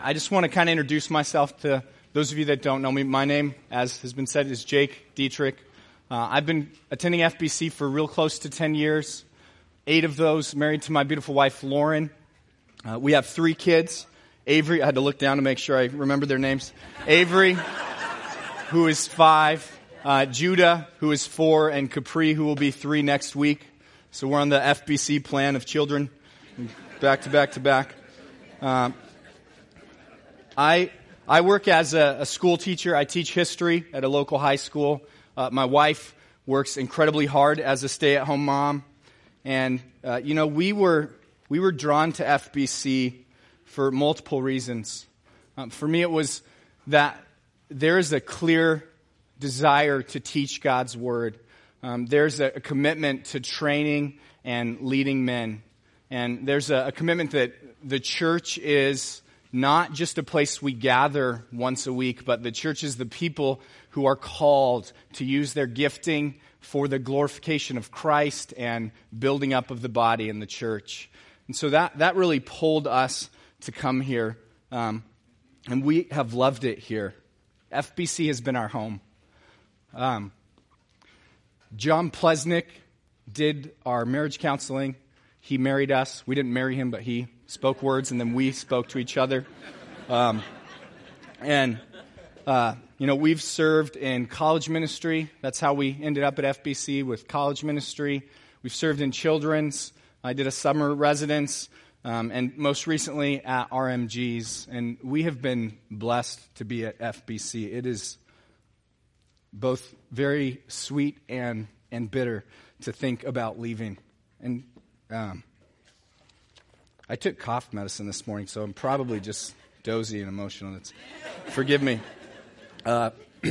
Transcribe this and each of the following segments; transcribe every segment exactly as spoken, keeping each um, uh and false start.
I just want to kind of introduce myself to those of you that don't know me. My name, as has been said, is Jake Dietrich. Uh, I've been attending F B C for real close to ten years, eight of those married to my beautiful wife, Lauren. Uh, we have three kids. Avery, I had to look down to make sure I remember their names. Avery, who is five, uh, Judah, who is four, and Capri, who will be three next week. So we're on the F B C plan of children, back to back to back. Uh, I I work as a, a school teacher. I teach history at a local high school. Uh, my wife works incredibly hard as a stay-at-home mom, and uh, you know we were we were drawn to F B C for multiple reasons. Um, for me, it was that there is a clear desire to teach God's word. Um, there's a, a commitment to training and leading men, and there's a, a commitment that the church is not just a place we gather once a week, but the church is the people who are called to use their gifting for the glorification of Christ and building up of the body in the church. And so that, that really pulled us to come here, um, and we have loved it here. F B C has been our home. Um, John Plesnick did our marriage counseling. He married us. We didn't marry him, but he spoke words, and then we spoke to each other. Um, and, uh, you know, we've served in college ministry. That's how we ended up at F B C, with college ministry. We've served in children's. I did a summer residence, um, and most recently at R M G's. And we have been blessed to be at F B C. It is both very sweet and, and bitter to think about leaving. And um I took cough medicine this morning, so I'm probably just dozy and emotional. It's, forgive me. Uh,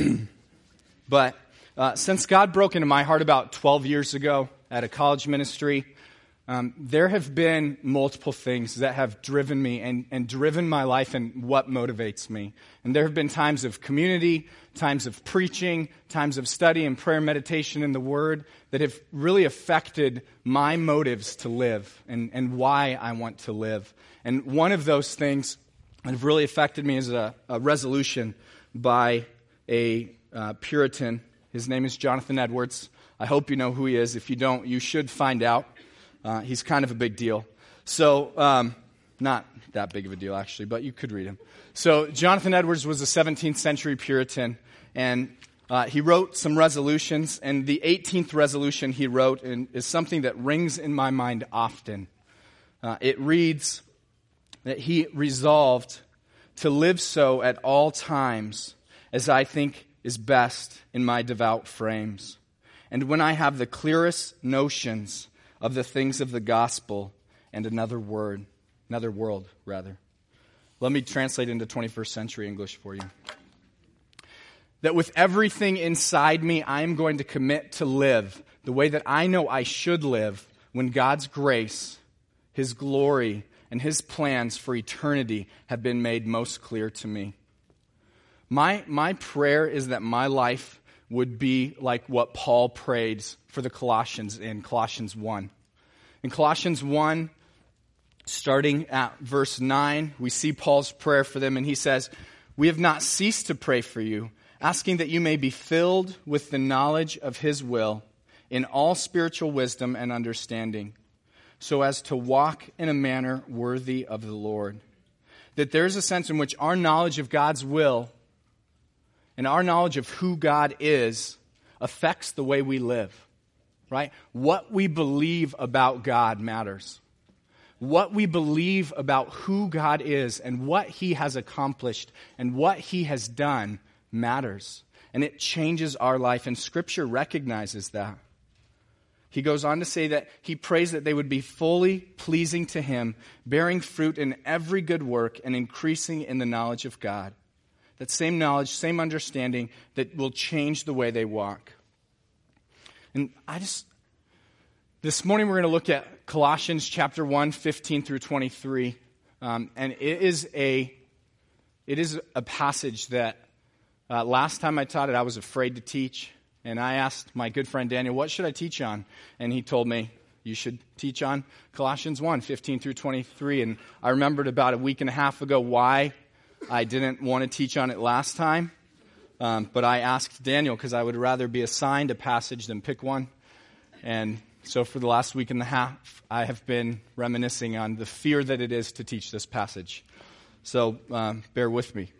but uh, since God broke into my heart about twelve years ago at a college ministry, um, there have been multiple things that have driven me and, and driven my life and what motivates me. And there have been times of community, times of preaching, times of study and prayer, meditation in the Word that have really affected my motives to live and, and why I want to live. And one of those things that have really affected me is a, a resolution by a uh, Puritan. His name is Jonathan Edwards. I hope you know who he is. If you don't, you should find out. Uh, he's kind of a big deal. So, um, not that big of a deal, actually, but you could read him. So, Jonathan Edwards was a seventeenth century Puritan, and uh, he wrote some resolutions, and the eighteenth resolution he wrote in, is something that rings in my mind often. Uh, it reads that he resolved to live so at all times as I think is best in my devout frames, and when I have the clearest notions of the things of the gospel and another word, another world, rather. Let me translate into twenty-first century English for you. That with everything inside me, I am going to commit to live the way that I know I should live when God's grace, His glory, and His plans for eternity have been made most clear to me. My, my prayer is that my life would be like what Paul prayed for the Colossians in Colossians one. In Colossians one, starting at verse nine, we see Paul's prayer for them, and he says, "We have not ceased to pray for you, asking that you may be filled with the knowledge of His will in all spiritual wisdom and understanding, so as to walk in a manner worthy of the Lord." That there's a sense in which our knowledge of God's will and our knowledge of who God is affects the way we live, right? What we believe about God matters. What we believe about who God is and what He has accomplished and what He has done matters. And it changes our life, and Scripture recognizes that. He goes on to say that he prays that they would be fully pleasing to Him, bearing fruit in every good work and increasing in the knowledge of God. That same knowledge, same understanding that will change the way they walk. And I just, this morning we're going to look at Colossians chapter one, fifteen through twenty-three. Um, and it is a, it is a passage that uh, last time I taught it, I was afraid to teach. And I asked my good friend Daniel, what should I teach on? And he told me, you should teach on Colossians one, fifteen through twenty-three. And I remembered about a week and a half ago why I didn't want to teach on it last time, um, but I asked Daniel because I would rather be assigned a passage than pick one. And so for the last week and a half, I have been reminiscing on the fear that it is to teach this passage. So um, bear with me.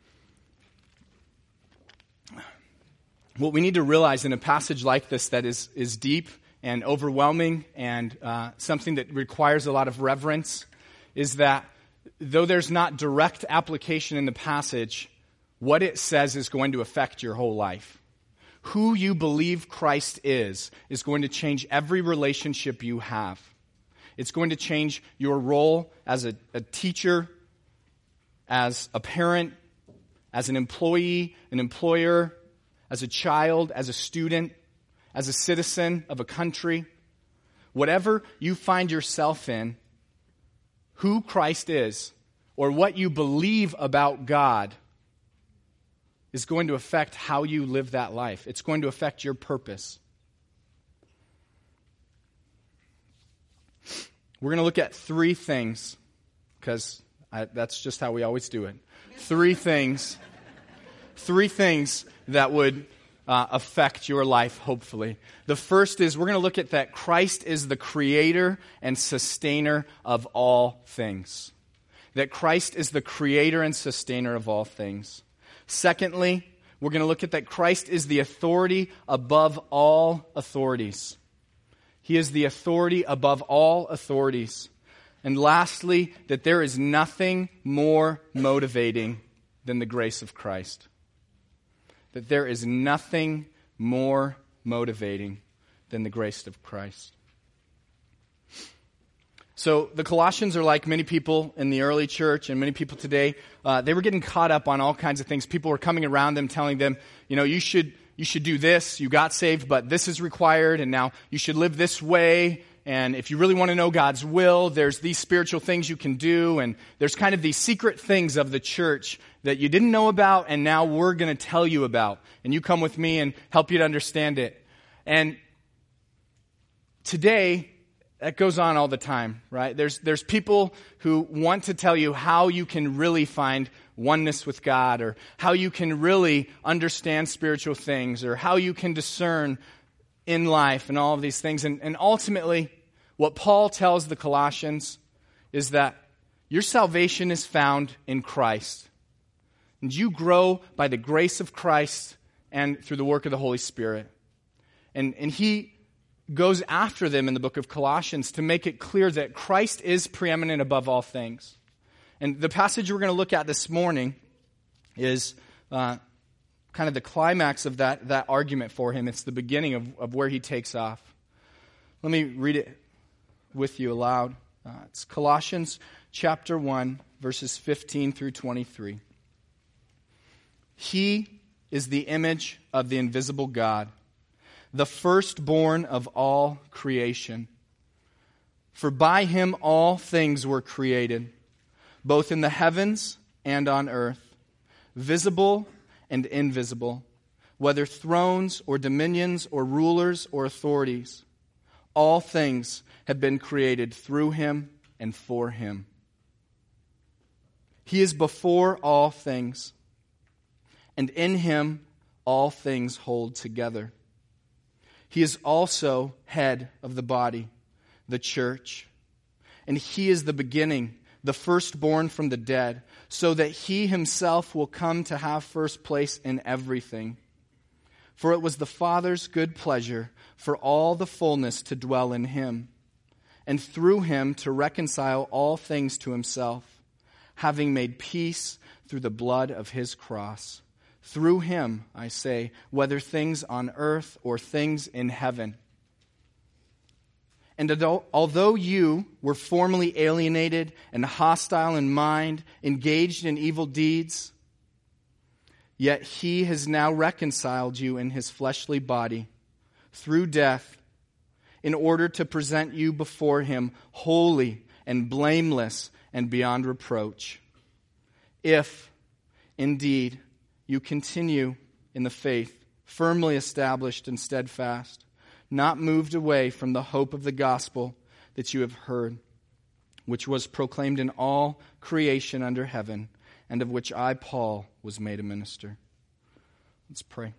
What we need to realize in a passage like this that is, is deep and overwhelming and uh, something that requires a lot of reverence is that though there's not direct application in the passage, what it says is going to affect your whole life. Who you believe Christ is is going to change every relationship you have. It's going to change your role as a, a teacher, as a parent, as an employee, an employer, as a child, as a student, as a citizen of a country. Whatever you find yourself in, who Christ is, or what you believe about God is going to affect how you live that life. It's going to affect your purpose. We're going to look at three things, because that's just how we always do it. Three things, three things that would uh, affect your life, hopefully. The first is we're going to look at that Christ is the creator and sustainer of all things. That Christ is the creator and sustainer of all things. Secondly, we're going to look at that Christ is the authority above all authorities. He is the authority above all authorities. And lastly, that there is nothing more motivating than the grace of Christ. That there is nothing more motivating than the grace of Christ. So the Colossians are like many people in the early church and many people today. Uh, they were getting caught up on all kinds of things. People were coming around them telling them, you know, you should you should do this. You got saved, but this is required, and now you should live this way. And if you really want to know God's will, there's these spiritual things you can do. And there's kind of these secret things of the church that you didn't know about, and now we're going to tell you about. And you come with me and help you to understand it. And today, that goes on all the time, right? There's there's people who want to tell you how you can really find oneness with God, or how you can really understand spiritual things, or how you can discern in life and all of these things. And, and ultimately, what Paul tells the Colossians is that your salvation is found in Christ. And you grow by the grace of Christ and through the work of the Holy Spirit. And, and he goes after them in the book of Colossians to make it clear that Christ is preeminent above all things. And the passage we're going to look at this morning is uh, kind of the climax of that, that argument for him. It's the beginning of, of where he takes off. Let me read it with you aloud. Uh, it's Colossians chapter one, verses fifteen through twenty-three. He is the image of the invisible God, the firstborn of all creation. For by him all things were created, both in the heavens and on earth, visible and invisible, whether thrones or dominions or rulers or authorities. All things have been created through him and for him. He is before all things, and in him all things hold together. He is also head of the body, the church. And he is the beginning, the firstborn from the dead, so that he himself will come to have first place in everything. For it was the Father's good pleasure for all the fullness to dwell in him, and through him to reconcile all things to himself, having made peace through the blood of his cross. Through him, I say, whether things on earth or things in heaven. And although you were formerly alienated and hostile in mind, engaged in evil deeds, yet he has now reconciled you in his fleshly body through death, in order to present you before him holy and blameless and beyond reproach. If, indeed, you continue in the faith, firmly established and steadfast, not moved away from the hope of the gospel that you have heard, which was proclaimed in all creation under heaven, and of which I, Paul, was made a minister. Let's pray.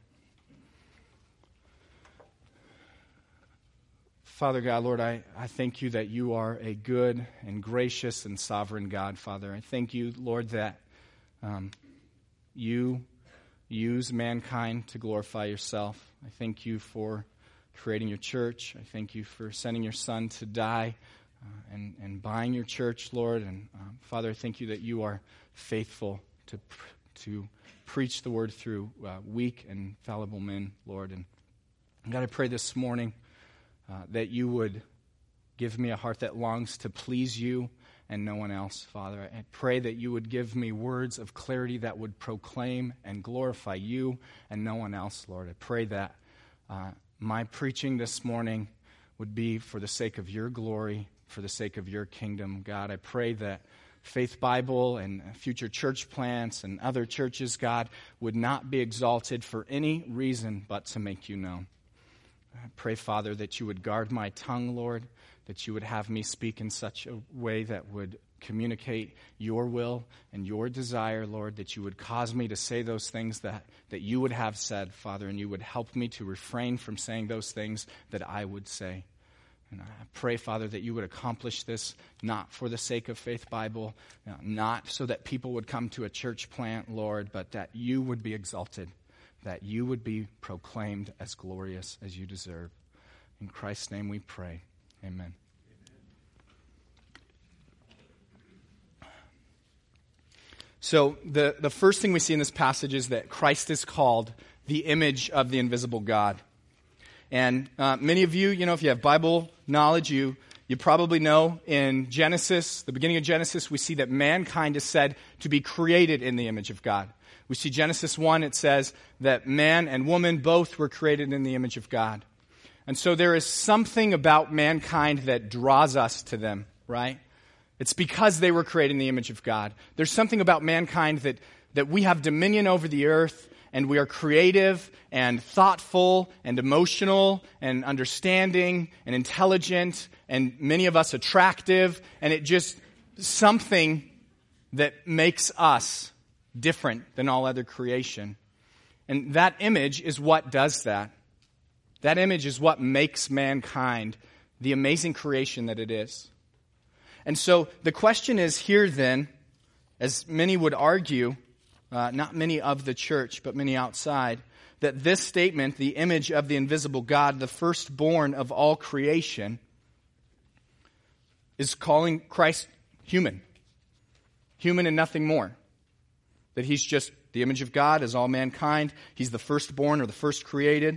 Father God, Lord, I, I thank you that you are a good and gracious and sovereign God, Father. I thank you, Lord, that um, you use mankind to glorify yourself. I thank you for creating your church. I thank you for sending your Son to die uh, and, and buying your church, Lord. And um, Father, I thank you that you are faithful to to preach the word through uh, weak and fallible men, Lord. And God, I pray this morning uh, that you would give me a heart that longs to please you and no one else, Father. I pray that you would give me words of clarity that would proclaim and glorify you and no one else, Lord. I pray that uh, my preaching this morning would be for the sake of your glory, for the sake of your kingdom. God, I pray that Faith Bible and future church plants and other churches, God, would not be exalted for any reason but to make you known. I pray, Father, that you would guard my tongue, Lord, that you would have me speak in such a way that would communicate your will and your desire, Lord, that you would cause me to say those things that, that you would have said, Father, and you would help me to refrain from saying those things that I would say. And I pray, Father, that you would accomplish this not for the sake of Faith Bible, you know, not so that people would come to a church plant, Lord, but that you would be exalted, that you would be proclaimed as glorious as you deserve. In Christ's name we pray. Amen. So the, the first thing we see in this passage is that Christ is called the image of the invisible God. And uh, many of you, you know, if you have Bible knowledge, you you probably know in Genesis, the beginning of Genesis, we see that mankind is said to be created in the image of God. We see Genesis one, it says that man and woman both were created in the image of God. And so there is something about mankind that draws us to them, right? It's because they were created in the image of God. There's something about mankind that, that we have dominion over the earth, and we are creative and thoughtful and emotional and understanding and intelligent, and many of us attractive, and it just something that makes us different than all other creation. And that image is what does that. That image is what makes mankind the amazing creation that it is. And so the question is here then, as many would argue, uh, not many of the church, but many outside, that this statement, the image of the invisible God, the firstborn of all creation, is calling Christ human. Human and nothing more. That he's just the image of God as all mankind. He's the firstborn or the first created.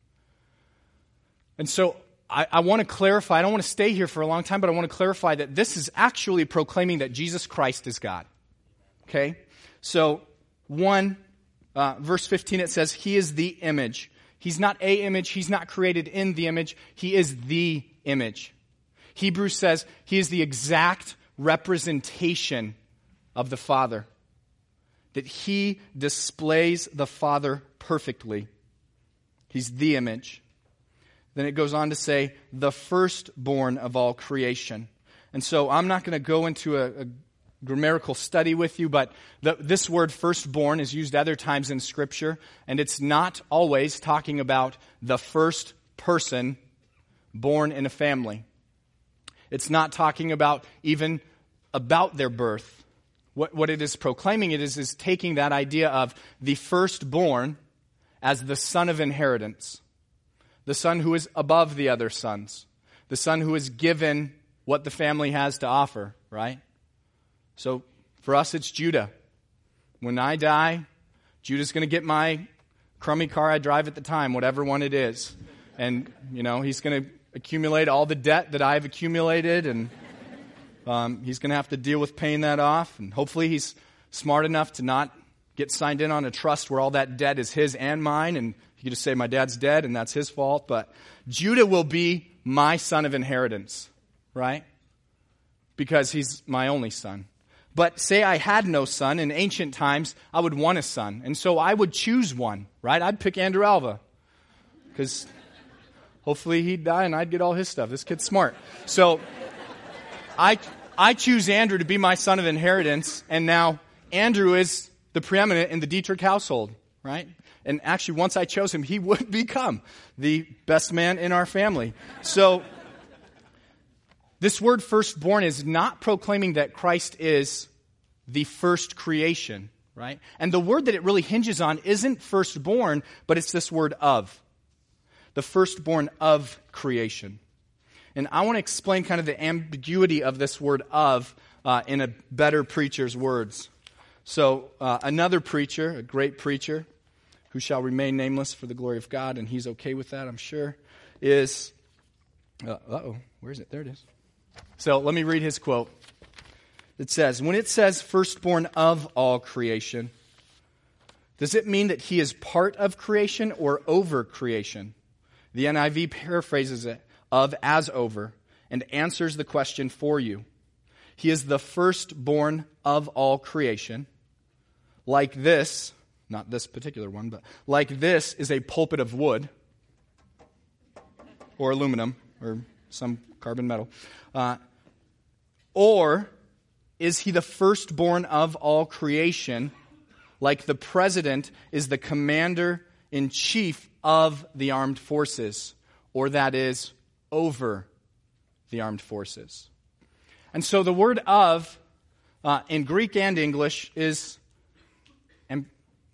And so I, I want to clarify, I don't want to stay here for a long time, but I want to clarify that this is actually proclaiming that Jesus Christ is God. Okay? So, one, uh, verse fifteen, it says, He is the image. He's not a image. He's not created in the image. He is the image. Hebrews says He is the exact representation of the Father. That He displays the Father perfectly. He's the image. Then it goes on to say, the firstborn of all creation. And so I'm not going to go into a, a grammatical study with you, but the, this word firstborn is used other times in Scripture, and it's not always talking about the first person born in a family. It's not talking about even about their birth. What, what it is proclaiming it is, is taking that idea of the firstborn as the son of inheritance. The son who is above the other sons. The son who is given what the family has to offer, right? So for us, it's Judah. When I die, Judah's going to get my crummy car I drive at the time, whatever one it is. And, you know, he's going to accumulate all the debt that I've accumulated, and um, he's going to have to deal with paying that off. And hopefully he's smart enough to not get signed in on a trust where all that debt is his and mine, and you just say, my dad's dead, and that's his fault. But Judah will be my son of inheritance, right? Because he's my only son. But say I had no son, in ancient times, I would want a son. And so I would choose one, right? I'd pick Andrew Alva. Because hopefully he'd die and I'd get all his stuff. This kid's smart. So I, I choose Andrew to be my son of inheritance. And now Andrew is the preeminent in the Dietrich household, right? And actually, once I chose him, he would become the best man in our family. So, this word firstborn is not proclaiming that Christ is the first creation, right? And the word that it really hinges on isn't firstborn, but it's this word of. The firstborn of creation. And I want to explain kind of the ambiguity of this word of uh, in a better preacher's words. So, uh, another preacher, a great preacher, who shall remain nameless for the glory of God, and he's okay with that, I'm sure, is, uh, uh-oh, where is it? There it is. So let me read his quote. It says, when it says firstborn of all creation, does it mean that he is part of creation or over creation? The N I V paraphrases it, of as over, and answers the question for you. He is the firstborn of all creation. Like this, not this particular one, but like this is a pulpit of wood or aluminum or some carbon metal. Uh, or is he the firstborn of all creation, like the president is the commander-in-chief of the armed forces, or that is, over the armed forces? And so the word of, uh, in Greek and English, is, and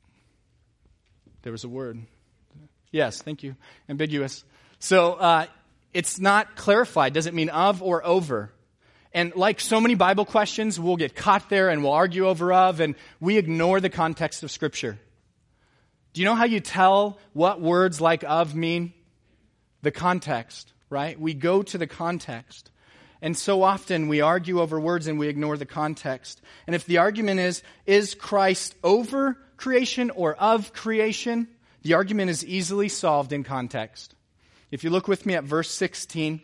there was a word. Yes, thank you. Ambiguous. So uh, it's not clarified. Does it mean of or over? And like so many Bible questions, we'll get caught there and we'll argue over of, and we ignore the context of Scripture. Do you know how you tell what words like of mean? The context, right? We go to the context. And so often we argue over words and we ignore the context. And if the argument is, is Christ over creation or of creation? The argument is easily solved in context. If you look with me at verse sixteen,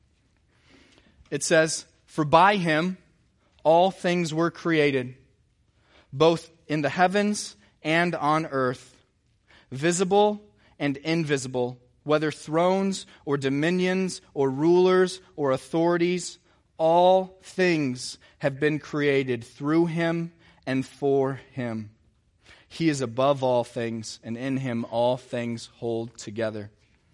it says, for by him all things were created, both in the heavens and on earth, visible and invisible, whether thrones or dominions or rulers or authorities, all things have been created through him and for him. He is above all things, and in him all things hold together.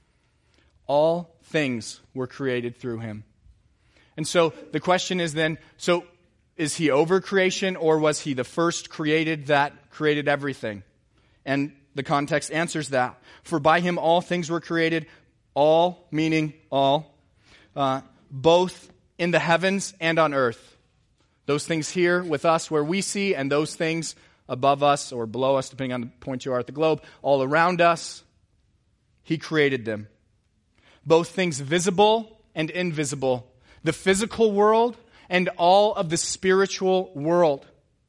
All things were created through him. And so the question is then, so is he over creation, or was he the first created that created everything? And the context answers that. For by him all things were created, all meaning all, uh, both in the heavens and on earth. Those things here with us where we see, and those things above us or below us, depending on the point you are at the globe, all around us, he created them. Both things visible and invisible. The physical world and all of the spiritual world.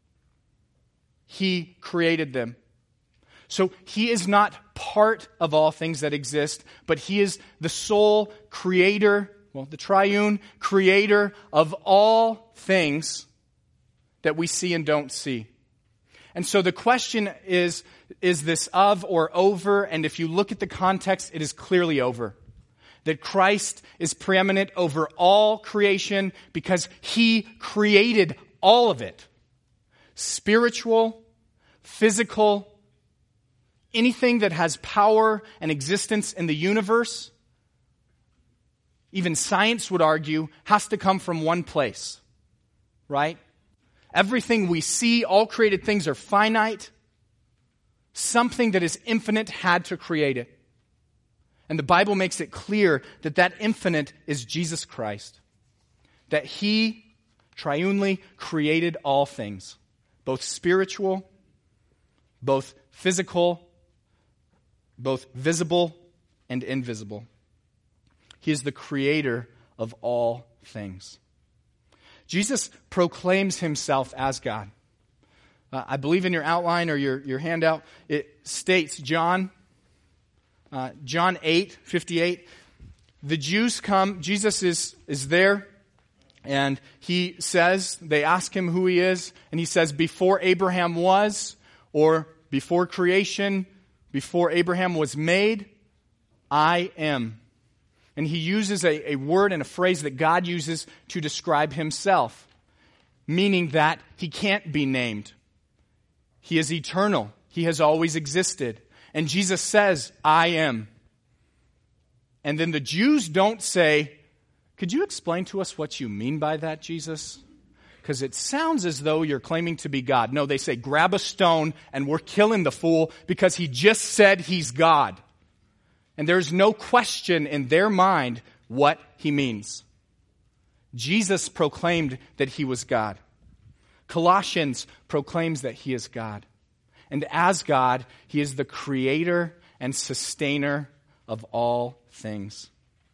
He created them. So he is not part of all things that exist, but he is the sole creator, well, the triune creator of all things that we see and don't see. And so the question is, is this of or over? And if you look at the context, it is clearly over. That Christ is preeminent over all creation because he created all of it. Spiritual, physical, anything that has power and existence in the universe, even science would argue, has to come from one place, right? Everything we see, all created things are finite. Something that is infinite had to create it. And the Bible makes it clear that that infinite is Jesus Christ. That he triunely created all things, both spiritual, both physical, both visible and invisible. He is the creator of all things. Jesus proclaims himself as God. Uh, I believe in your outline or your, your handout, it states, John, uh, John eight fifty-eight, the Jews come, Jesus is, is there, and he says, they ask him who he is, and he says, before Abraham was, or before creation, before Abraham was made, I am. And he uses a, a word and a phrase that God uses to describe himself, meaning that he can't be named. He is eternal. He has always existed. And Jesus says, I am. And then the Jews don't say, could you explain to us what you mean by that, Jesus? Because it sounds as though you're claiming to be God. No, they say, grab a stone and we're killing the fool because he just said he's God. And there's no question in their mind what he means. Jesus proclaimed that he was God. Colossians proclaims that he is God. And as God, he is the creator and sustainer of all things.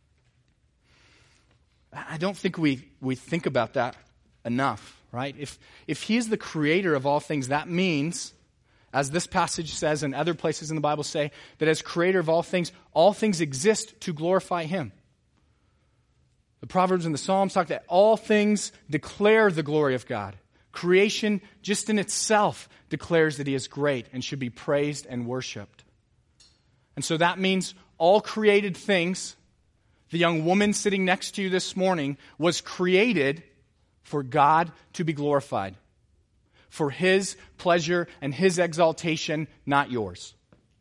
I don't think we, we think about that enough, right? If, if he is the creator of all things, that means, as this passage says and other places in the Bible say, that as creator of all things, all things exist to glorify him. The Proverbs and the Psalms talk that all things declare the glory of God. Creation, just in itself, declares that he is great and should be praised and worshiped. And so that means all created things, the young woman sitting next to you this morning, was created for God to be glorified. For his pleasure and his exaltation, not yours.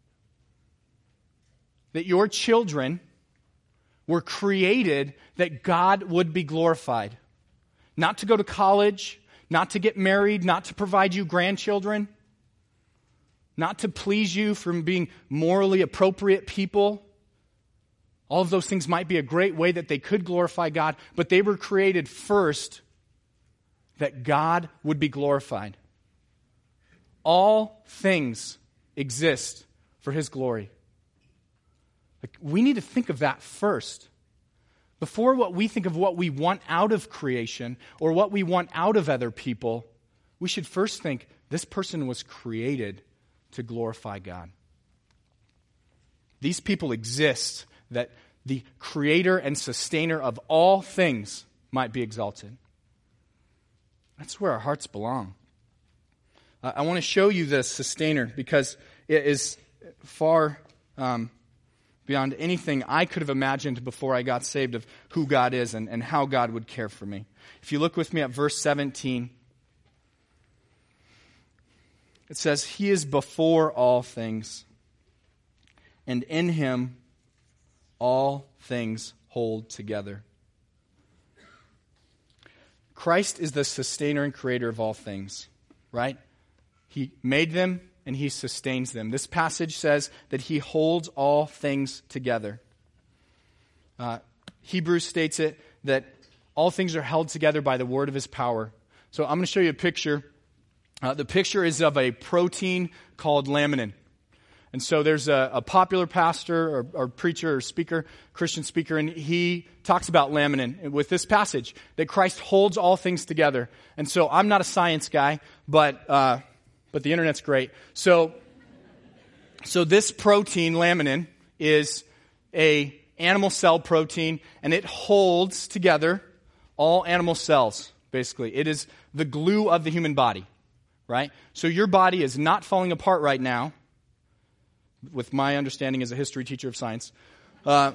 That your children were created that God would be glorified. Not to go to college, not to get married, not to provide you grandchildren, not to please you from being morally appropriate people. All of those things might be a great way that they could glorify God, but they were created first that God would be glorified. All things exist for his glory. Like, we need to think of that first. Before what we think of what we want out of creation or what we want out of other people, we should first think, this person was created to glorify God. These people exist that the creator and sustainer of all things might be exalted. That's where our hearts belong. Uh, I want to show you the sustainer because it is far um, beyond anything I could have imagined before I got saved of who God is and, and how God would care for me. If you look with me at verse seventeen, it says, he is before all things, and in him all things hold together. Christ is the sustainer and creator of all things, right? He made them and he sustains them. This passage says that he holds all things together. Uh, Hebrews states it that all things are held together by the word of his power. So I'm going to show you a picture. Uh, the picture is of a protein called laminin. And so there's a, a popular pastor or, or preacher or speaker, Christian speaker, and he talks about laminin with this passage, that Christ holds all things together. And so I'm not a science guy, but uh, but the internet's great. So, so this protein, laminin, is a animal cell protein, and it holds together all animal cells, basically. It is the glue of the human body, right? So your body is not falling apart right now, with my understanding as a history teacher of science, uh,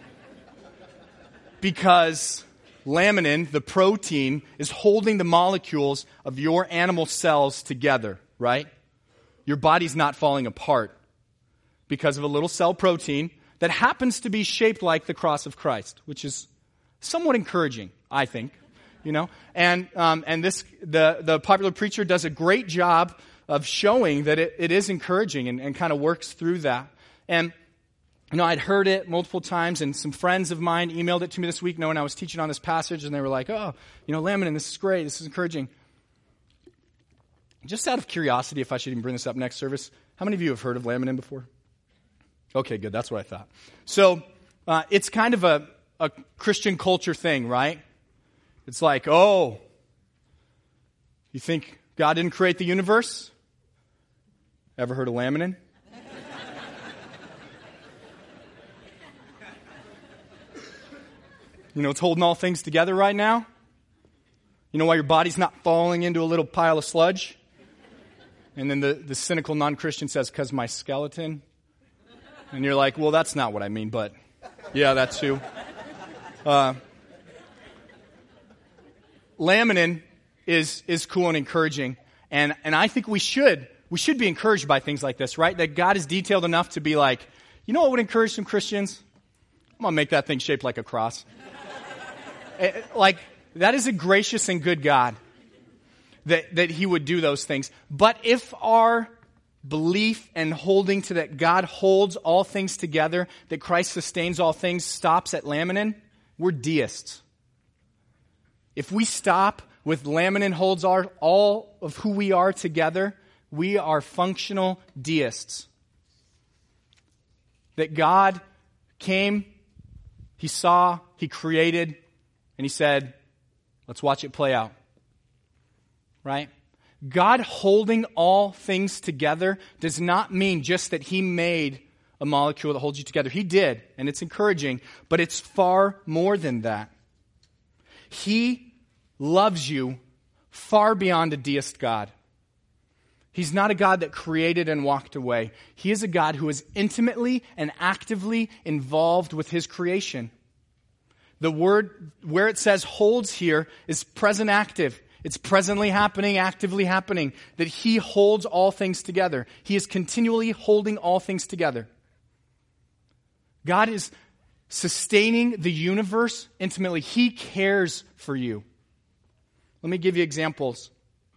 because laminin, the protein, is holding the molecules of your animal cells together, right? Your body's not falling apart because of a little cell protein that happens to be shaped like the cross of Christ, which is somewhat encouraging, I think, you know. And um, and this the the popular preacher does a great job of showing that it, it is encouraging and, and kind of works through that. And, you know, I'd heard it multiple times, and some friends of mine emailed it to me this week knowing I was teaching on this passage, and they were like, oh, you know, laminin, this is great, this is encouraging. Just out of curiosity, if I should even bring this up next service, how many of you have heard of laminin before? Okay, good, that's what I thought. So, uh, it's kind of a, a Christian culture thing, right? It's like, oh, you think God didn't create the universe? Ever heard of laminin? You know, it's holding all things together right now. You know why your body's not falling into a little pile of sludge? And then the, the cynical non-Christian says, because my skeleton. And you're like, well, that's not what I mean, but yeah, that too. Uh, laminin is is cool and encouraging. And and I think we should we should be encouraged by things like this, right? That God is detailed enough to be like, you know what would encourage some Christians? I'm going to make that thing shaped like a cross. Like, that is a gracious and good God that, that he would do those things. But if our belief and holding to that God holds all things together, that Christ sustains all things, stops at laminin, we're deists. If we stop with laminin holds our, all of who we are together, we are functional deists. That God came, he saw, he created, and he said, let's watch it play out. Right? God holding all things together does not mean just that he made a molecule that holds you together. He did, and it's encouraging, but it's far more than that. He loves you far beyond a deist God. He's not a God that created and walked away. He is a God who is intimately and actively involved with his creation. The word, where it says holds here, is present active. It's presently happening, actively happening, that he holds all things together. He is continually holding all things together. God is sustaining the universe intimately. He cares for you. Let me give you examples.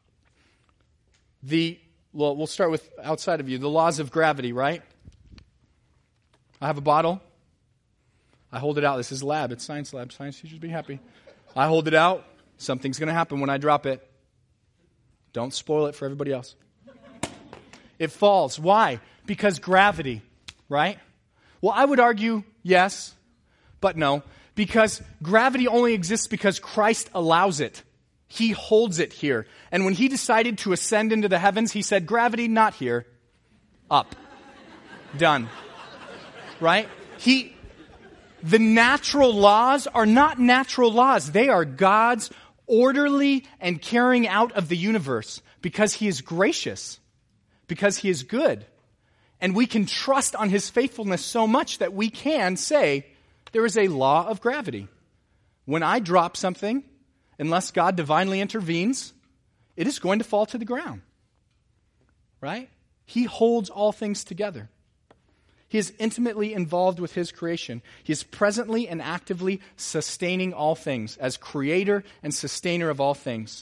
The, well, we'll start with outside of you. The laws of gravity, right? I have a bottle. I hold it out. This is lab. It's science lab. Science teachers be happy. I hold it out. Something's going to happen when I drop it. Don't spoil it for everybody else. It falls. Why? Because gravity, right? Well, I would argue yes, but no. Because gravity only exists because Christ allows it. He holds it here. And when he decided to ascend into the heavens, he said, gravity, not here. Up. Done. Right? He, the natural laws are not natural laws. They are God's orderly and carrying out of the universe because he is gracious, because he is good. And we can trust on his faithfulness so much that we can say there is a law of gravity. When I drop something, unless God divinely intervenes, it is going to fall to the ground. Right? He holds all things together. He is intimately involved with his creation. He is presently and actively sustaining all things as creator and sustainer of all things.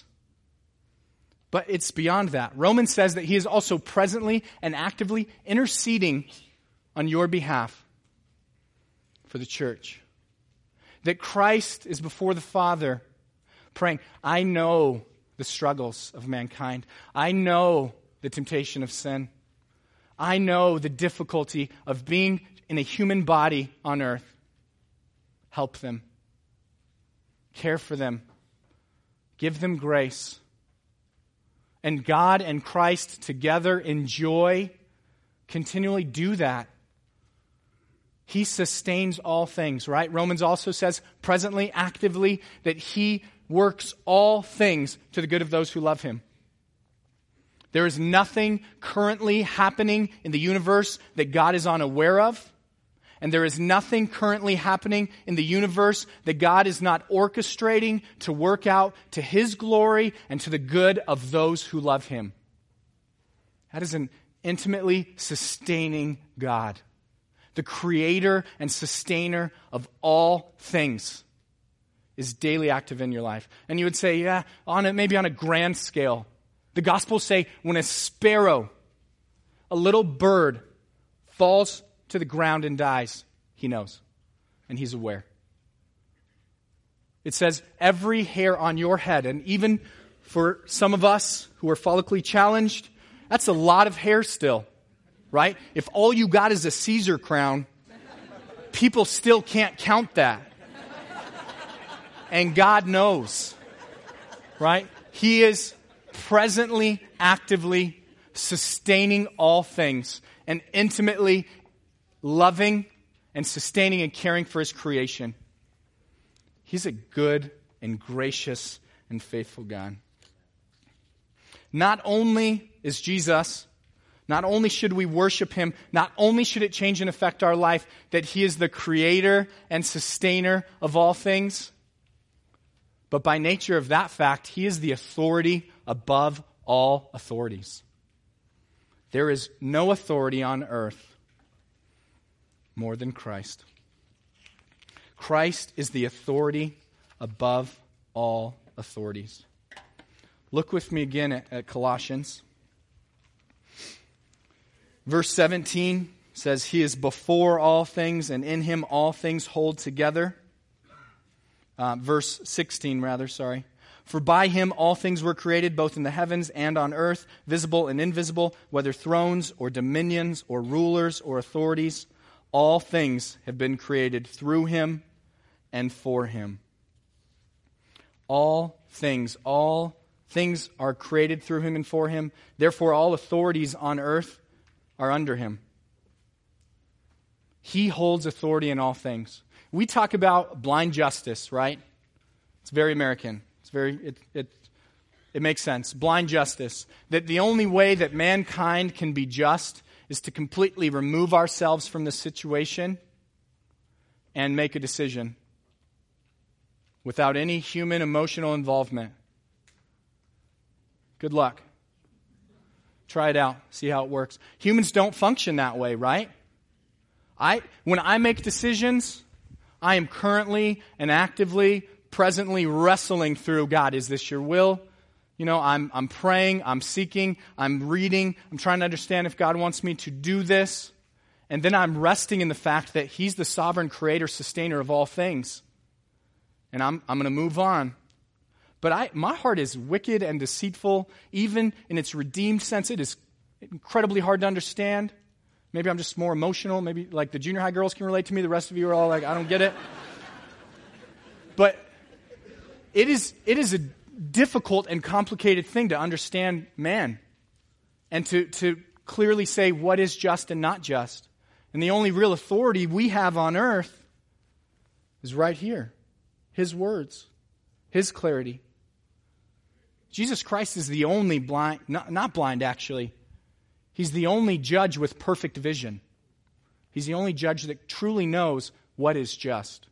But it's beyond that. Romans says that he is also presently and actively interceding on your behalf for the church. That Christ is before the Father praying, I know the struggles of mankind. I know the temptation of sin. I know the difficulty of being in a human body on earth. Help them. Care for them. Give them grace. And God and Christ together in joy continually do that. He sustains all things, right? Romans also says presently, actively, that he works all things to the good of those who love him. There is nothing currently happening in the universe that God is unaware of. And there is nothing currently happening in the universe that God is not orchestrating to work out to his glory and to the good of those who love him. That is an intimately sustaining God. The creator and sustainer of all things is daily active in your life. And you would say, yeah, on a, maybe on a grand scale. The Gospels say when a sparrow, a little bird, falls to the ground and dies, he knows. And he's aware. It says every hair on your head, and even for some of us who are follically challenged, that's a lot of hair still, right? If all you got is a Caesar crown, people still can't count that. And God knows, right? He is presently, actively sustaining all things and intimately loving and sustaining and caring for his creation. He's a good and gracious and faithful God. Not only is Jesus, not only should we worship him, not only should it change and affect our life that he is the creator and sustainer of all things, but by nature of that fact, he is the authority above all authorities. There is no authority on earth more than Christ. Christ is the authority above all authorities. Look with me again at, at Colossians. Verse seventeen says, He is before all things, and in Him all things hold together. Uh, verse sixteen, rather, sorry. For by Him all things were created, both in the heavens and on earth, visible and invisible, whether thrones or dominions or rulers or authorities. All things have been created through Him and for Him. All things, all things are created through Him and for Him. Therefore, all authorities on earth are under Him. He holds authority in all things. We talk about blind justice, right? It's very American. It's very, it, it, it makes sense. Blind justice. That the only way that mankind can be just is to completely remove ourselves from the situation and make a decision without any human emotional involvement. Good luck. Try it out. See how it works. Humans don't function that way, right? I, when I make decisions, I am currently and actively, presently wrestling through, God, is this your will? You know, I'm, I'm praying, I'm seeking, I'm reading, I'm trying to understand if God wants me to do this. And then I'm resting in the fact that He's the sovereign creator, sustainer of all things. And I'm, I'm going to move on. But I, my heart is wicked and deceitful, even in its redeemed sense. It is incredibly hard to understand. Maybe I'm just more emotional. Maybe like the junior high girls can relate to me. The rest of you are all like, I don't get it. But it is it is a difficult and complicated thing to understand man and to, to clearly say what is just and not just. And the only real authority we have on earth is right here. His words, His clarity. Jesus Christ is the only blind, not, not blind actually. He's the only judge with perfect vision. He's the only judge that truly knows what is just.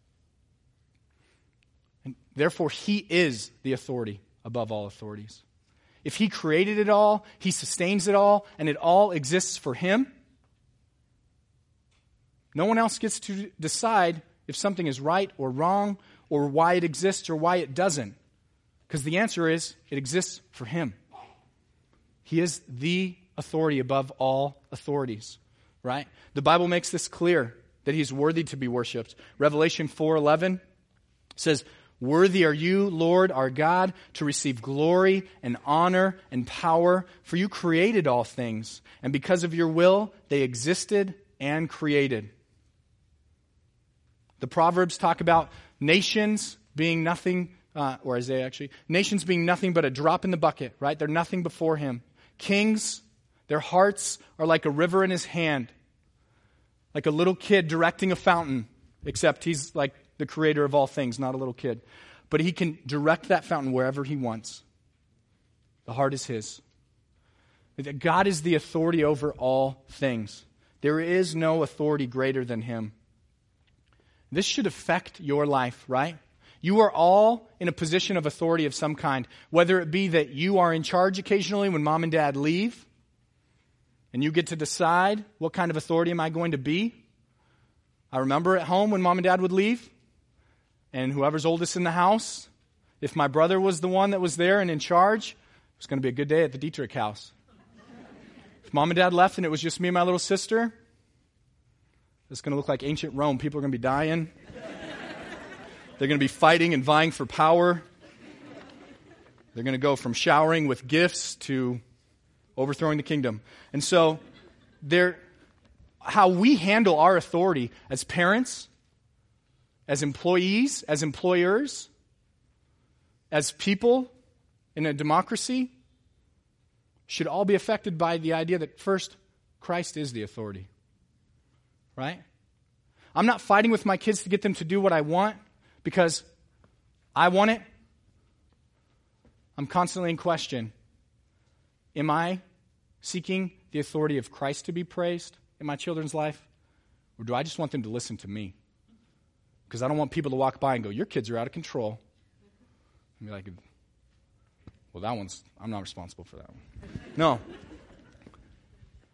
And therefore, He is the authority above all authorities. If He created it all, He sustains it all, and it all exists for Him, no one else gets to decide if something is right or wrong, or why it exists or why it doesn't. Because the answer is, it exists for Him. He is the authority above all authorities, right? The Bible makes this clear, that He's worthy to be worshipped. Revelation four eleven says, Worthy are you, Lord, our God, to receive glory and honor and power, for you created all things, and because of your will, they existed and created. The Proverbs talk about nations being nothing, uh, or Isaiah actually, nations being nothing but a drop in the bucket, right? They're nothing before Him. Kings, their hearts are like a river in His hand, like a little kid directing a fountain, except He's like the creator of all things, not a little kid. But He can direct that fountain wherever He wants. The heart is His. God is the authority over all things. There is no authority greater than Him. This should affect your life, right? You are all in a position of authority of some kind, whether it be that you are in charge occasionally when mom and dad leave, and you get to decide what kind of authority am I going to be. I remember at home when mom and dad would leave, and whoever's oldest in the house, if my brother was the one that was there and in charge, it was going to be a good day at the Dietrich house. If mom and dad left and it was just me and my little sister, it's going to look like ancient Rome. People are going to be dying. They're going to be fighting and vying for power. They're going to go from showering with gifts to overthrowing the kingdom. And so, there, how we handle our authority as parents, as employees, as employers, as people in a democracy, should all be affected by the idea that first, Christ is the authority. Right? I'm not fighting with my kids to get them to do what I want because I want it. I'm constantly in question. Am I seeking the authority of Christ to be praised in my children's life? Or do I just want them to listen to me? Because I don't want people to walk by and go, your kids are out of control. And be like, well, that one's, I'm not responsible for that one. No.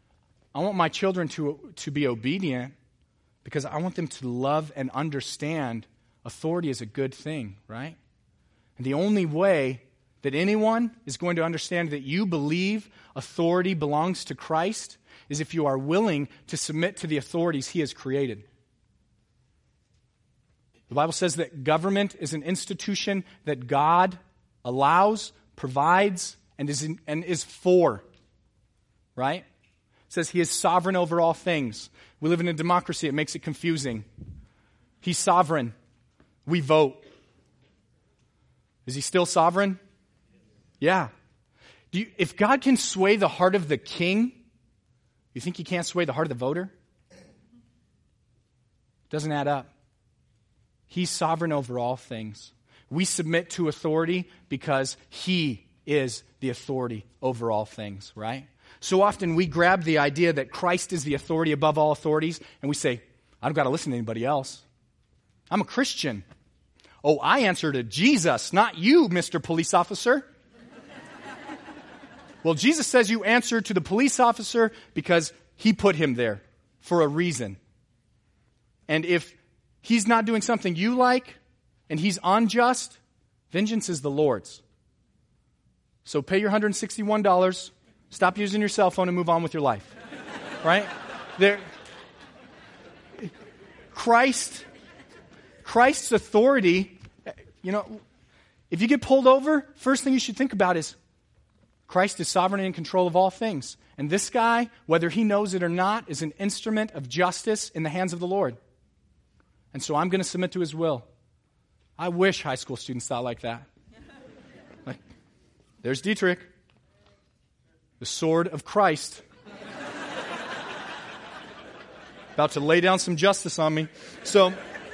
I want my children to, to be obedient because I want them to love and understand authority is a good thing, right? And the only way that anyone is going to understand that you believe authority belongs to Christ is if you are willing to submit to the authorities He has created. The Bible says that government is an institution that God allows, provides, and is in, and is for. Right? It says He is sovereign over all things. We live in a democracy. It makes it confusing. He's sovereign. We vote. Is He still sovereign? Yeah. Do you, if God can sway the heart of the king, you think He can't sway the heart of the voter? Doesn't add up. He's sovereign over all things. We submit to authority because He is the authority over all things, right? So often we grab the idea that Christ is the authority above all authorities, and we say, I don't got to listen to anybody else. I'm a Christian. Oh, I answer to Jesus, not you, Mister Police Officer. Well, Jesus says you answer to the police officer because He put him there for a reason. And if he's not doing something you like, and he's unjust, vengeance is the Lord's. So pay your one hundred sixty-one dollars, stop using your cell phone, and move on with your life. Right? There, Christ, Christ's authority, you know, if you get pulled over, first thing you should think about is Christ is sovereign and in control of all things. And this guy, whether he knows it or not, is an instrument of justice in the hands of the Lord. And so I'm going to submit to His will. I wish high school students thought like that. Like, there's Dietrich, the sword of Christ, about to lay down some justice on me. So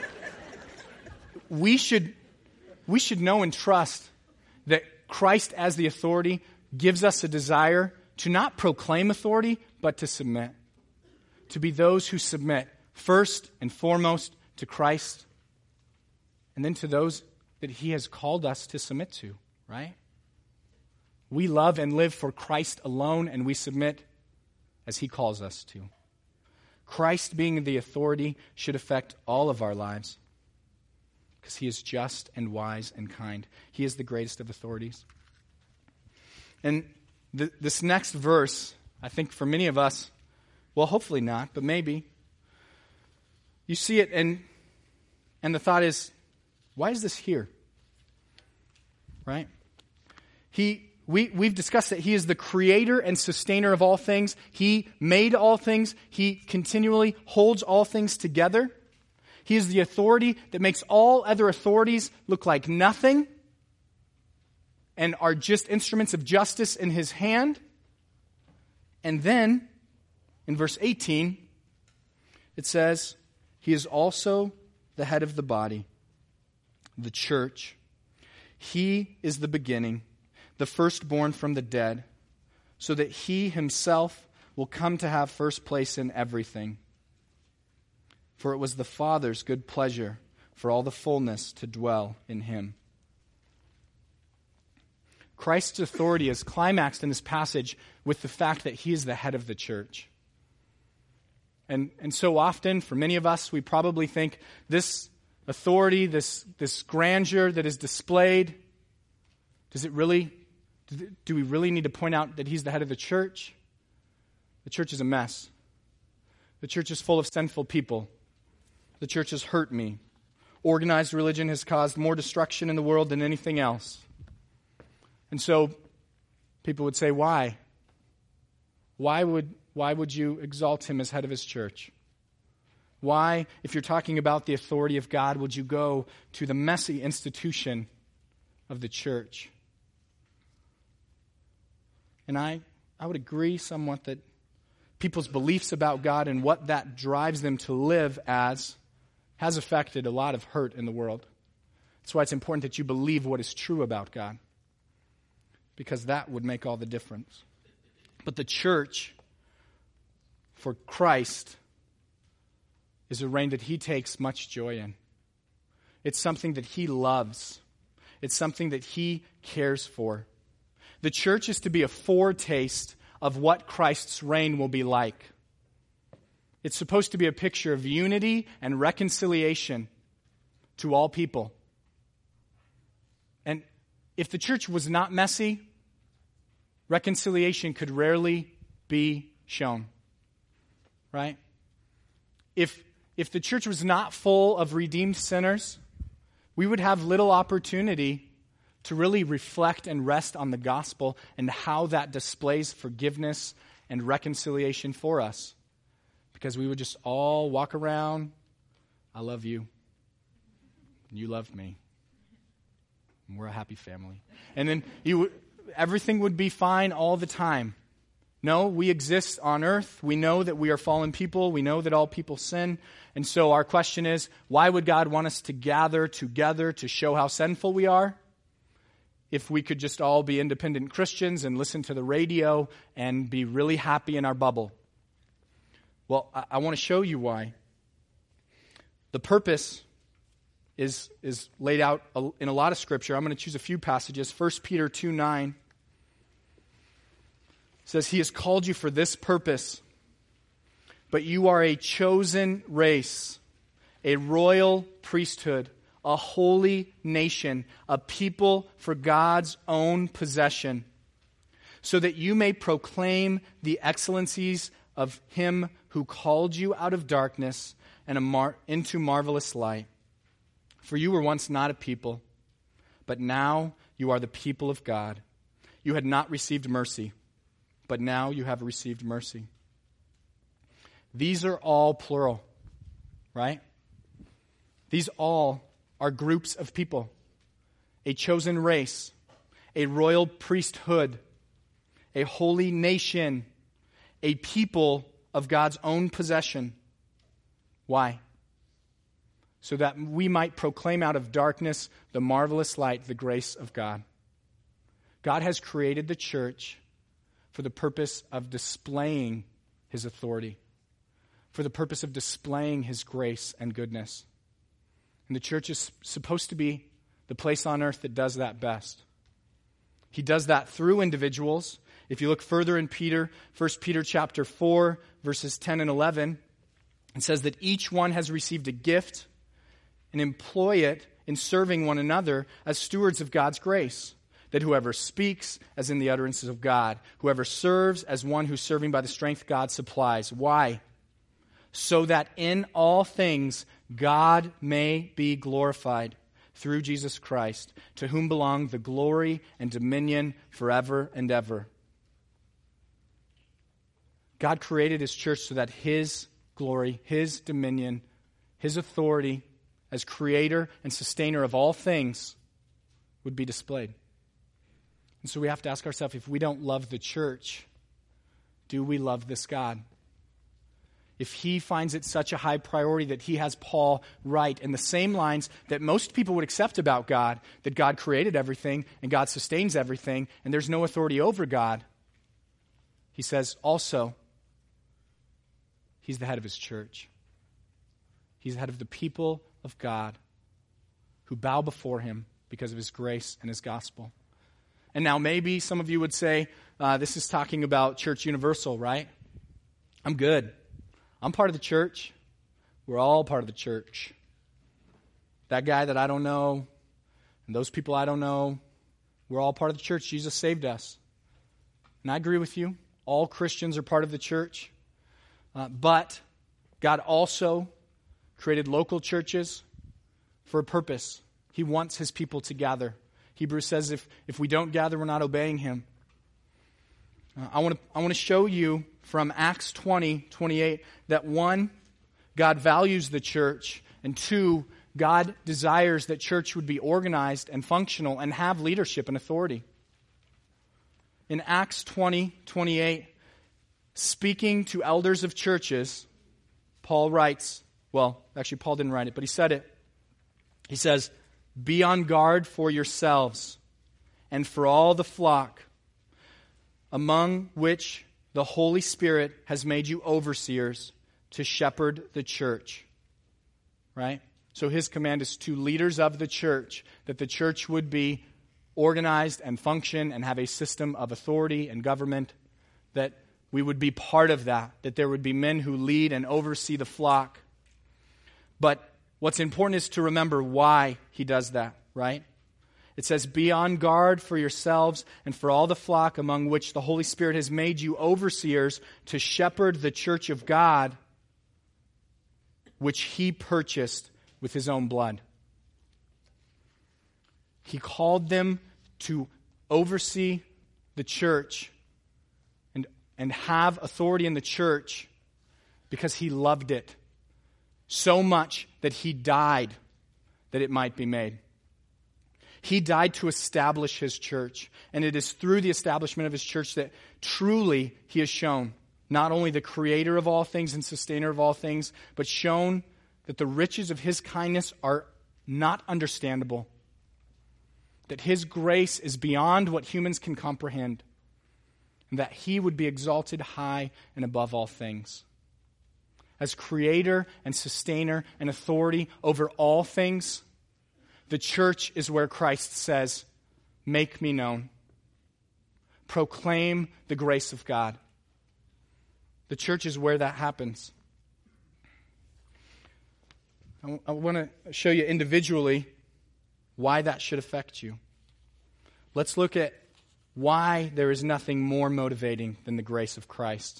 we should we should know and trust that Christ as the authority gives us a desire to not proclaim authority, but to submit. To be those who submit first and foremost to Christ, and then to those that He has called us to submit to, right? We love and live for Christ alone, and we submit as He calls us to. Christ being the authority should affect all of our lives because He is just and wise and kind. He is the greatest of authorities. And th- this next verse, I think for many of us, well, hopefully not, but maybe, you see it and and the thought is, why is this here? Right? He we we've discussed that He is the creator and sustainer of all things. He made all things. He continually holds all things together. He is the authority that makes all other authorities look like nothing and are just instruments of justice in His hand. And then, in verse eighteen, it says, He is also the head of the body, the church. He is the beginning, the firstborn from the dead, so that He Himself will come to have first place in everything. For it was the Father's good pleasure for all the fullness to dwell in Him. Christ's authority is climaxed in this passage with the fact that He is the head of the church. And and so often, for many of us, we probably think this authority, this, this grandeur that is displayed, does it really, do we really need to point out that He's the head of the church? The church is a mess. The church is full of sinful people. The church has hurt me. Organized religion has caused more destruction in the world than anything else. And so people would say, why? Why would why would you exalt Him as head of His church? Why, if you're talking about the authority of God, would you go to the messy institution of the church? And I, I would agree somewhat that people's beliefs about God and what that drives them to live as has affected a lot of hurt in the world. That's why it's important that you believe what is true about God, because that would make all the difference. But the church, for Christ, is a reign that He takes much joy in. It's something that He loves. It's something that He cares for. The church is to be a foretaste of what Christ's reign will be like. It's supposed to be a picture of unity and reconciliation to all people. And if the church was not messy, reconciliation could rarely be shown. Right? If, if the church was not full of redeemed sinners, we would have little opportunity to really reflect and rest on the gospel and how that displays forgiveness and reconciliation for us. Because we would just all walk around, I love you, and you love me, and we're a happy family. And then you, everything would be fine all the time. No, we exist on earth. We know that we are fallen people. We know that all people sin. And so our question is, why would God want us to gather together to show how sinful we are? If we could just all be independent Christians and listen to the radio and be really happy in our bubble. Well, I, I want to show you why. The purpose is, is laid out in a lot of Scripture. I'm going to choose a few passages. First Peter two nine says, He has called you for this purpose, but you are a chosen race, a royal priesthood, a holy nation, a people for God's own possession, so that you may proclaim the excellencies of Him who called you out of darkness and a mar- into marvelous light. For you were once not a people, but now you are the people of God. You had not received mercy, but now you have received mercy. These are all plural, right? These all are groups of people. A chosen race, a royal priesthood, a holy nation, a people of God's own possession. Why? So that we might proclaim out of darkness the marvelous light, the grace of God. God has created the church for the purpose of displaying His authority, for the purpose of displaying His grace and goodness. And the church is supposed to be the place on earth that does that best. He does that through individuals. If you look further in Peter, First Peter chapter four, verses ten and eleven, it says that each one has received a gift and employ it in serving one another as stewards of God's grace. That whoever speaks, as in the utterances of God, whoever serves, as one who's serving by the strength God supplies. Why? So that in all things God may be glorified through Jesus Christ, to whom belong the glory and dominion forever and ever. God created His church so that His glory, His dominion, His authority as creator and sustainer of all things would be displayed. And so we have to ask ourselves, if we don't love the church, do we love this God? If He finds it such a high priority that He has Paul write in the same lines that most people would accept about God, that God created everything and God sustains everything and there's no authority over God, he says also, He's the head of His church. He's the head of the people of God who bow before Him because of His grace and His gospel. And now maybe some of you would say, uh, this is talking about Church Universal, right? I'm good. I'm part of the church. We're all part of the church. That guy that I don't know, and those people I don't know, we're all part of the church. Jesus saved us. And I agree with you. All Christians are part of the church. Uh, but God also created local churches for a purpose. He wants His people to gather. Hebrews says if, if we don't gather, we're not obeying Him. Uh, I want to I want to show you from Acts twenty, twenty-eight that one, God values the church, and two, God desires that church would be organized and functional and have leadership and authority. In Acts twenty, twenty-eight, speaking to elders of churches, Paul writes, well, actually Paul didn't write it, but he said it. He says, "Be on guard for yourselves and for all the flock, among which the Holy Spirit has made you overseers to shepherd the church." Right? So his command is to leaders of the church, that the church would be organized and function and have a system of authority and government that we would be part of that, that there would be men who lead and oversee the flock. But what's important is to remember why he does that, right? It says, be on guard for yourselves and for all the flock among which the Holy Spirit has made you overseers to shepherd the church of God, which he purchased with his own blood. He called them to oversee the church and, and have authority in the church because he loved it so much that he died that it might be made. He died to establish his church, and it is through the establishment of his church that truly he has shown not only the creator of all things and sustainer of all things, but shown that the riches of his kindness are not understandable, that his grace is beyond what humans can comprehend, and that he would be exalted high and above all things. As creator and sustainer and authority over all things, the church is where Christ says, make me known. Proclaim the grace of God. The church is where that happens. I, I want to show you individually why that should affect you. Let's look at why there is nothing more motivating than the grace of Christ.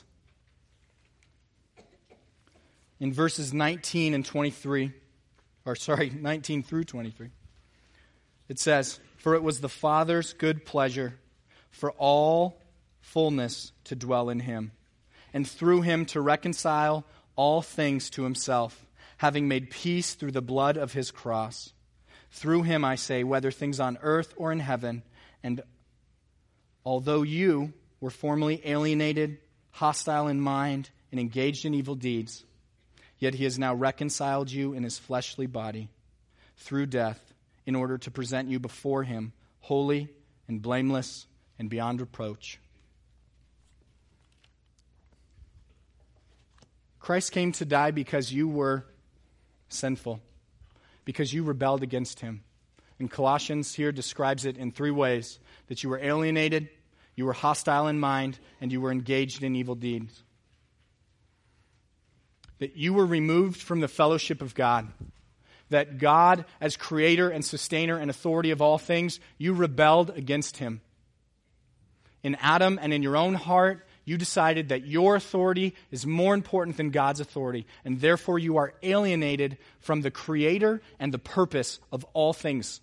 In verses nineteen and twenty-three, or sorry, nineteen through twenty-three, it says, for it was the Father's good pleasure for all fullness to dwell in him, and through him to reconcile all things to himself, having made peace through the blood of his cross. Through him, I say, whether things on earth or in heaven, and although you were formerly alienated, hostile in mind, and engaged in evil deeds, yet he has now reconciled you in his fleshly body through death, in order to present you before him holy and blameless and beyond reproach. Christ came to die because you were sinful, because you rebelled against him. And Colossians here describes it in three ways: that you were alienated, you were hostile in mind, and you were engaged in evil deeds. That you were removed from the fellowship of God. That God, as creator and sustainer and authority of all things, you rebelled against him. In Adam and in your own heart, you decided that your authority is more important than God's authority, and therefore you are alienated from the creator and the purpose of all things.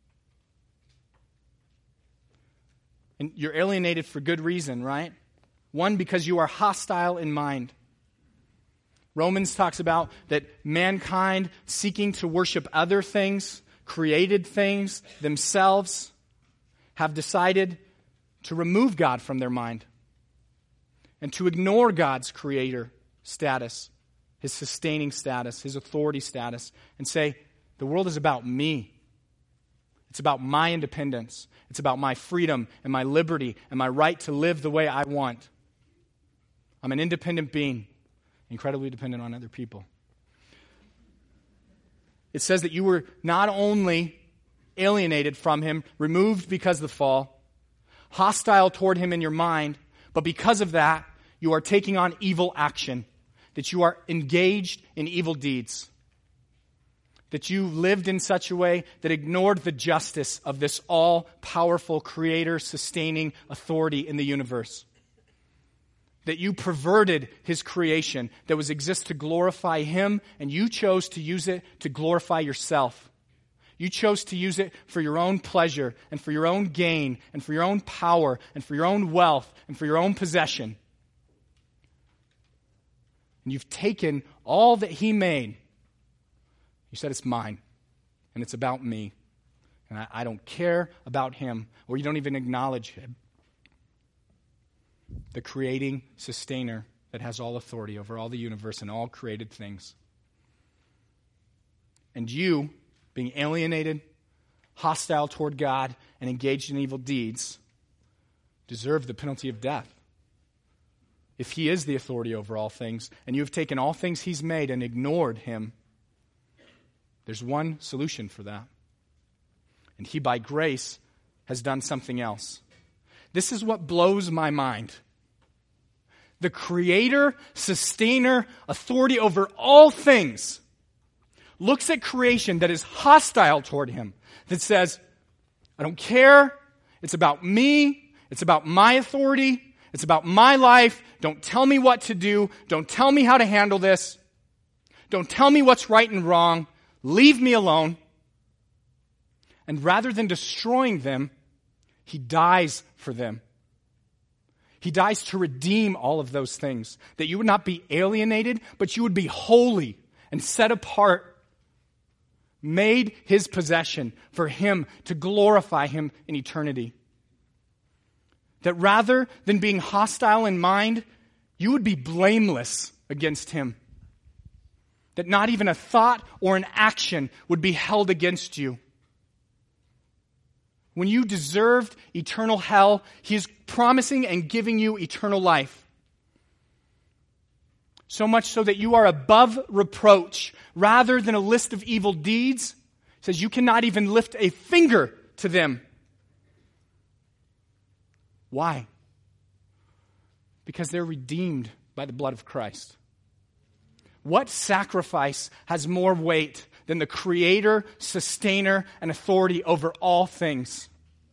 And you're alienated for good reason, right? One, because you are hostile in mind. Romans talks about that mankind seeking to worship other things, created things, themselves, have decided to remove God from their mind and to ignore God's creator status, his sustaining status, his authority status, and say, the world is about me. It's about my independence. It's about my freedom and my liberty and my right to live the way I want. I'm an independent being, incredibly dependent on other people. It says that you were not only alienated from him, removed because of the fall, hostile toward him in your mind, but because of that, you are taking on evil action, that you are engaged in evil deeds, that you lived in such a way that ignored the justice of this all-powerful creator, sustaining authority in the universe. That you perverted his creation that was exist to glorify him, and you chose to use it to glorify yourself. You chose to use it for your own pleasure and for your own gain and for your own power and for your own wealth and for your own possession. And you've taken all that he made. You said, it's mine, and it's about me, and I, I don't care about him, or you don't even acknowledge him. The creating sustainer that has all authority over all the universe and all created things. And you, being alienated, hostile toward God, and engaged in evil deeds, deserve the penalty of death. If he is the authority over all things, and you have taken all things he's made and ignored him, there's one solution for that. And he, by grace, has done something else. This is what blows my mind. the creator, sustainer, authority over all things, looks at creation that is hostile toward him, that says, I don't care, it's about me, it's about my authority, it's about my life, don't tell me what to do, don't tell me how to handle this, don't tell me what's right and wrong, leave me alone. And rather than destroying them, he dies for them. He dies to redeem all of those things, that you would not be alienated, but you would be holy and set apart, made his possession for him to glorify him in eternity. That rather than being hostile in mind, you would be blameless against him. That not even a thought or an action would be held against you. When you deserved eternal hell, he is promising and giving you eternal life. So much so that you are above reproach. Rather than a list of evil deeds, it says you cannot even lift a finger to them. Why? Because they're redeemed by the blood of Christ. What sacrifice has more weight than the creator, sustainer, and authority over all things?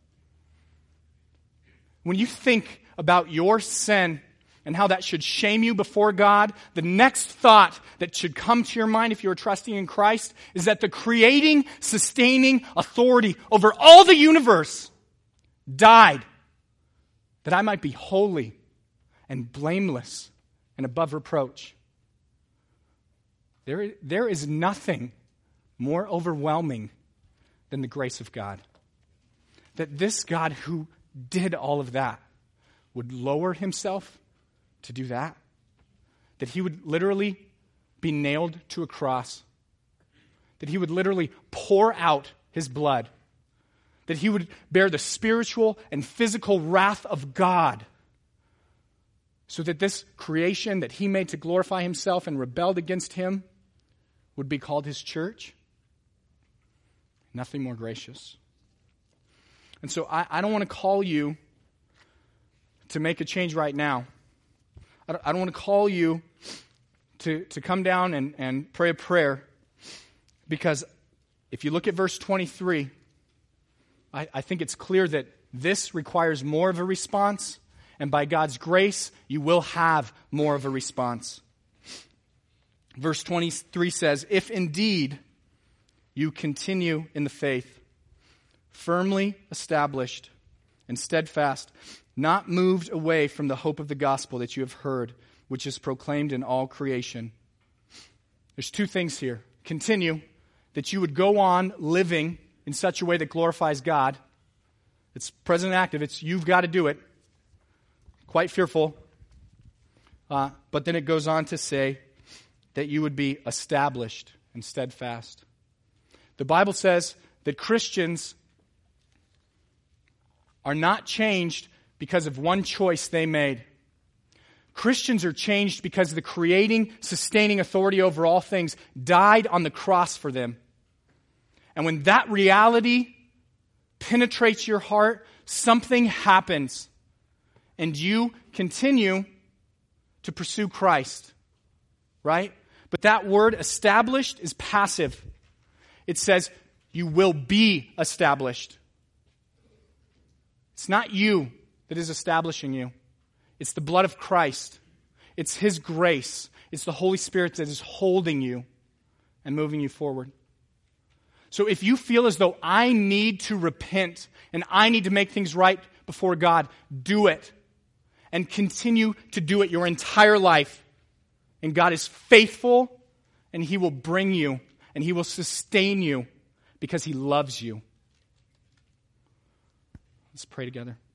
When you think about your sin and how that should shame you before God, the next thought that should come to your mind if you are trusting in Christ is that the creating, sustaining authority over all the universe died that I might be holy and blameless and above reproach. There, there is nothing more overwhelming than the grace of God. That this God who did all of that would lower himself to do that. That he would literally be nailed to a cross. That he would literally pour out his blood. That he would bear the spiritual and physical wrath of God. So that this creation that he made to glorify himself and rebelled against him would be called his church. Nothing more gracious. And so I, I don't want to call you to make a change right now. I don't, I don't want to call you to, to come down and, and pray a prayer, because if you look at verse twenty-three, I, I think it's clear that this requires more of a response, and by God's grace, you will have more of a response. Verse twenty-three says, if indeed you continue in the faith, firmly established and steadfast, not moved away from the hope of the gospel that you have heard, which is proclaimed in all creation. There's two things here. Continue, that you would go on living in such a way that glorifies God. It's present and active. It's you've got to do it. Quite fearful. Uh, but then it goes on to say that you would be established and steadfast. The Bible says that Christians are not changed because of one choice they made. Christians are changed because the creating, sustaining authority over all things died on the cross for them. And when that reality penetrates your heart, something happens. And you continue to pursue Christ. Right? But that word established is passive. It says you will be established. It's not you that is establishing you. It's the blood of Christ. It's his grace. It's the Holy Spirit that is holding you and moving you forward. So if you feel as though I need to repent and I need to make things right before God, do it. And continue to do it your entire life. And God is faithful, and he will bring you, and he will sustain you because he loves you. Let's pray together.